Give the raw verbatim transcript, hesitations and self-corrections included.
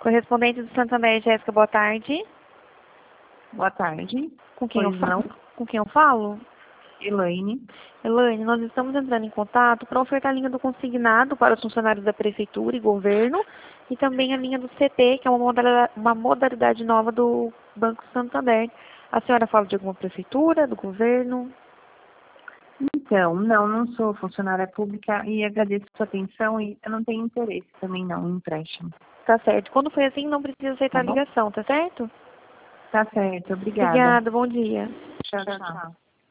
Correspondente do Santander, Jéssica, boa tarde. Boa tarde. Com quem, eu Pois falo? não? Com quem eu falo? Elaine. Elaine, nós estamos entrando em contato para ofertar a linha do consignado para os funcionários da Prefeitura e Governo e também a linha do C T, que é uma modalidade, uma modalidade nova do Banco Santander. A senhora fala de alguma prefeitura, do governo? Então, não, não sou funcionária pública e agradeço a sua atenção e eu não tenho interesse também não em empréstimo. Tá certo. Quando foi assim, não precisa aceitar Tá a bom? ligação, tá certo? Tá certo, obrigada. Obrigada, bom dia. Tchau, tchau.